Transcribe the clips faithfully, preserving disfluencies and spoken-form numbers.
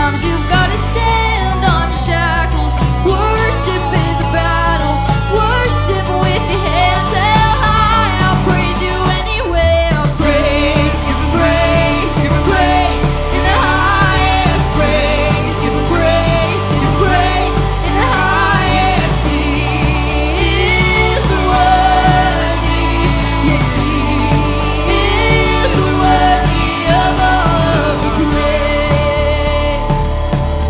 Sometimes you've got to stand on your shackles, worship in the battle, worship with your hands held high. I'll praise you anyway. I'll praise, give him praise, give him praise in the highest praise, give him praise, give him praise in the highest. He is worthy, yes he is worthy of all the praise.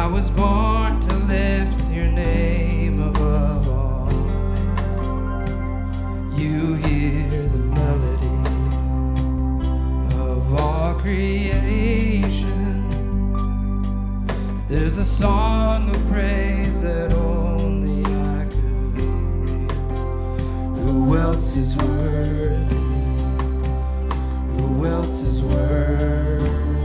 I was born to lift your name above all. You hear the melody of all creation. There's a song of praise that only I could read. Who else is worthy? Who else is worthy?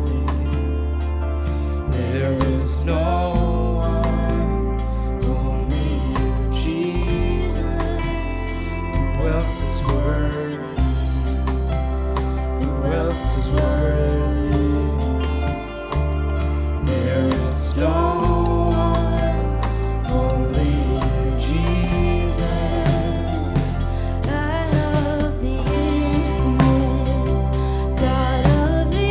There is no one, only you, Jesus. Who else is worthy? Who else is worthy? There is no one, only you, Jesus. God of the infinite, God of the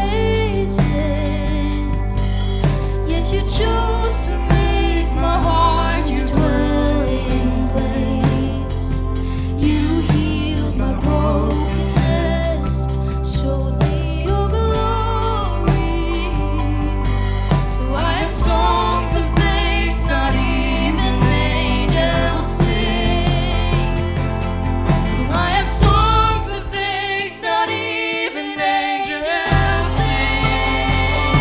ages, yet you chose to make my heart your dwelling place. You healed my brokenness, showed me your glory. So I have songs of thanks not even angels sing. So I have songs of thanks not even angels sing.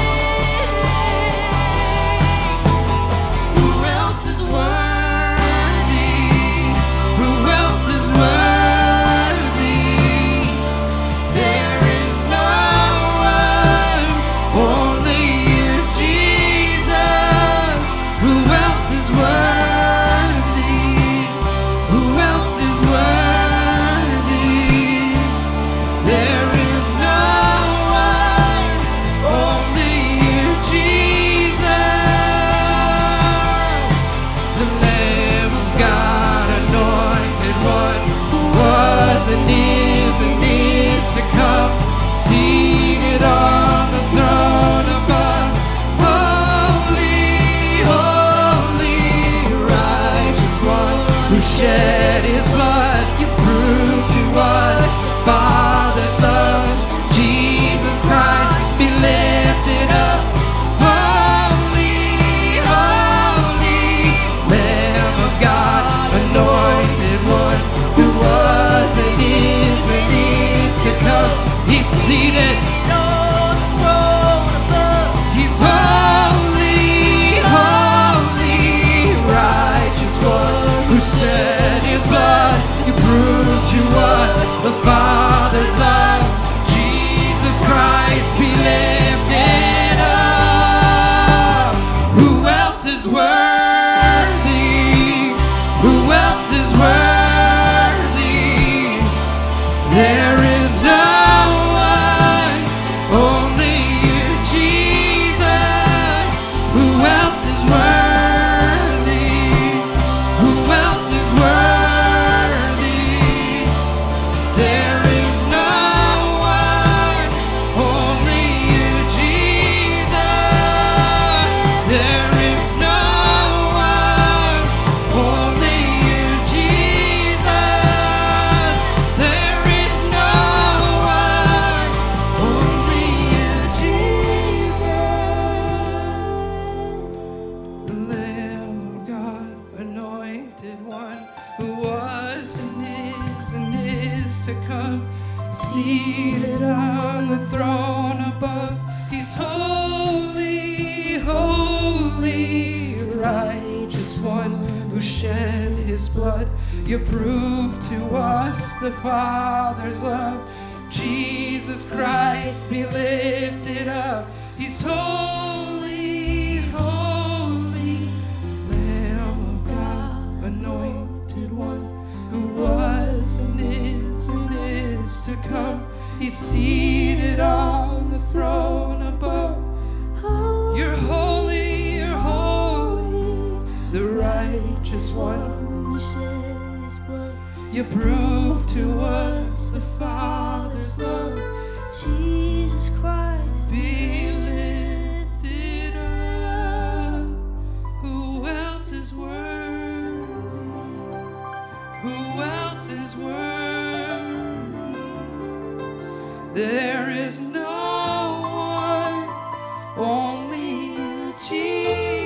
Who else is worthy? Who else is worthy? There is no one, only you, Jesus. Who else is worthy? Who else is worthy? There is no one, only you, Jesus. The Lamb of God, anointed one, who was and is and is to come, seated on the throne above. Holy, holy, righteous one, who shed his blood. You proved to us the Father's love. Jesus Christ, be lifted up. Holy, holy, Lamb of God, anointed one, who was and is and is to come. He's seated on the throne above. He's holy, holy, righteous one, who shed his blood. You proved to us the Father's love. Jesus Christ, be lifted up. Who else is worthy? Who else is worthy? There is no one, only you, Jesus. Who else is worthy? Who else is worthy? There is no one, only you, Jesus. There is no one, only you, Jesus. There is no one, only you, Jesus. The Lamb of God, anointed one, who was and is and is to come, seated on the throne above. He's holy, holy, righteous one, who shed his blood. You proved to us the Father's love. Jesus Christ, be lifted up. He's holy, holy, Lamb of God, anointed one, who was and is and is to come. He's seated on the throne above. You're holy, you're holy, the righteous one, who shed his blood. you proved to us the Father's love. Jesus Christ, Be lifted up. Who else is worthy? Who else is worthy? There is no one, only you, Jesus.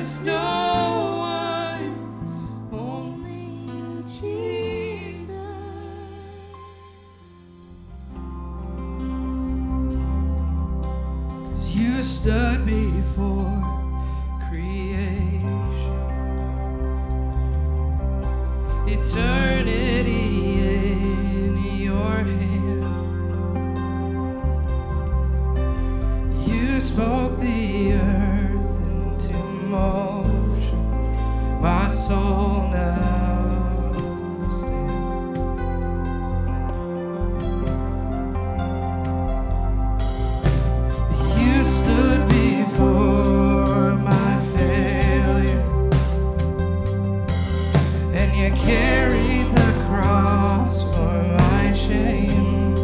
is no one, only you, Jesus. 'Cause you stood before creation, eternity in your hand. You spoke the earth into motion. My soul now stands. You stood before my failure, and you carried the cross for my shame,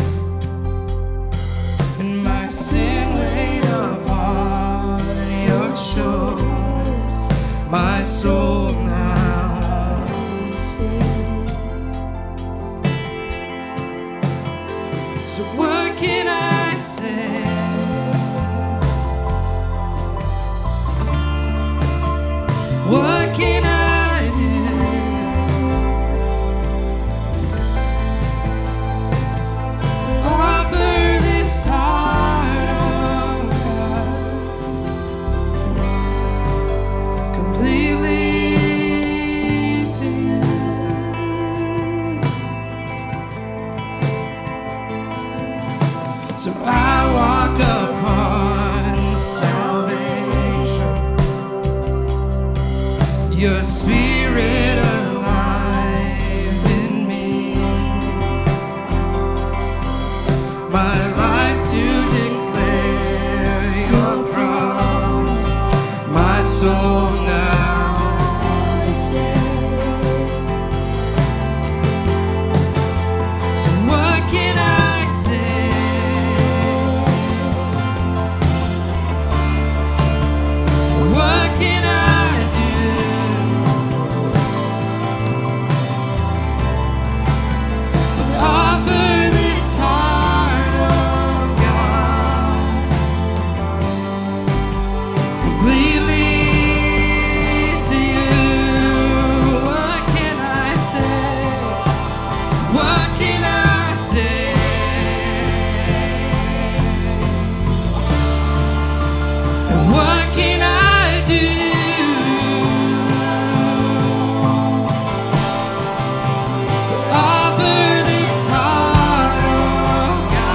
and my sin weighed upon your shoulders. My soul now stands. So what can I say? What can I do? Offer this heart of God completely to you. So I walk upon salvation, your spirit alive in me, my life to declare your promise. My soul now stands. So what can I say? What can I do? Offer this heart of God completely to you. What can I say? What can I say? What can I do? Offer this heart of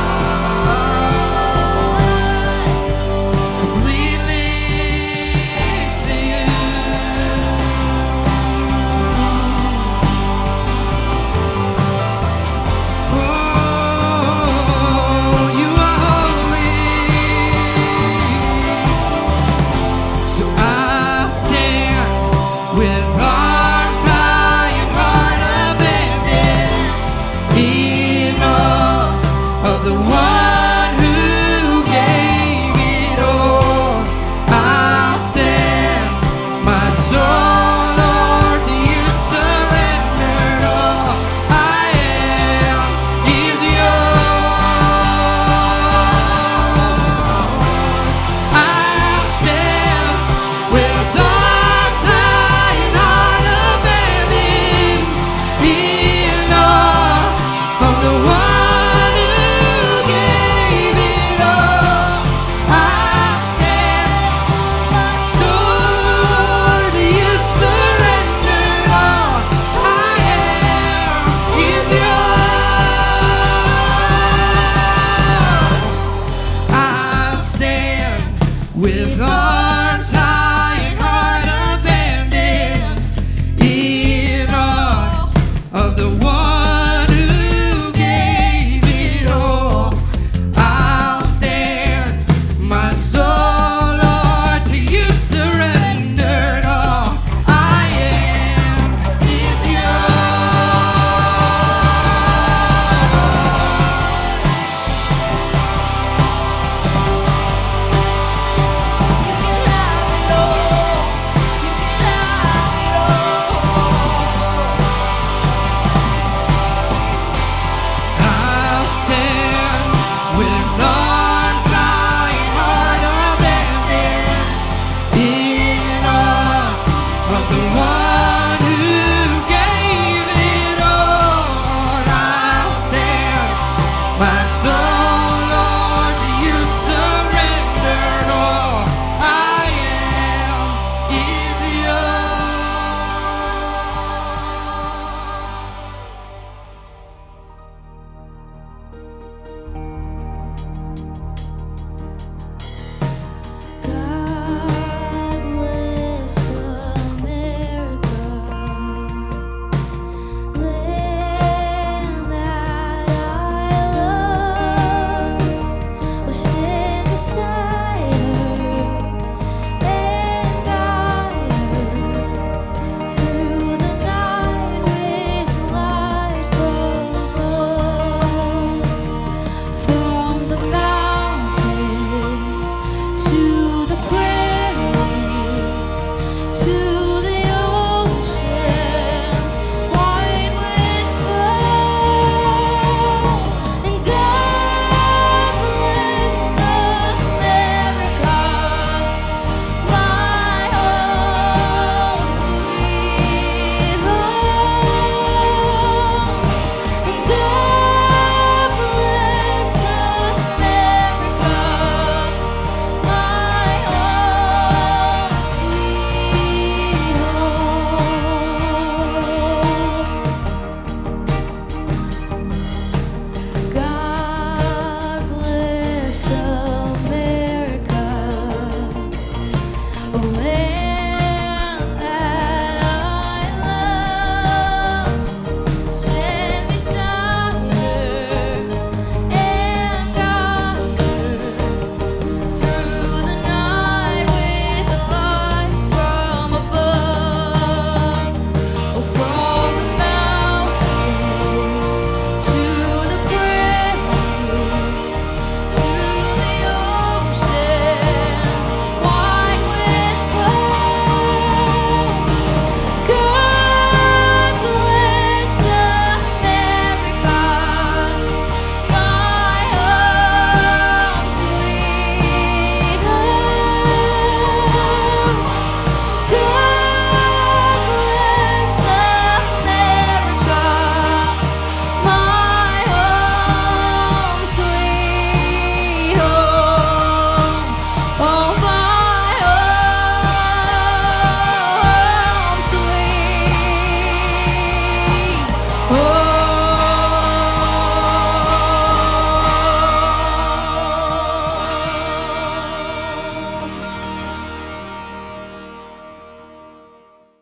God completely to you. Oh, you are holy. So I'll stand with arms high and heart abandoned, in awe of the one who gave it all. I'll stand, my soul, Lord, to you surrendered. All I am is yours. I'll stand with arms high and heart abandoned, in awe of the one who gave of the one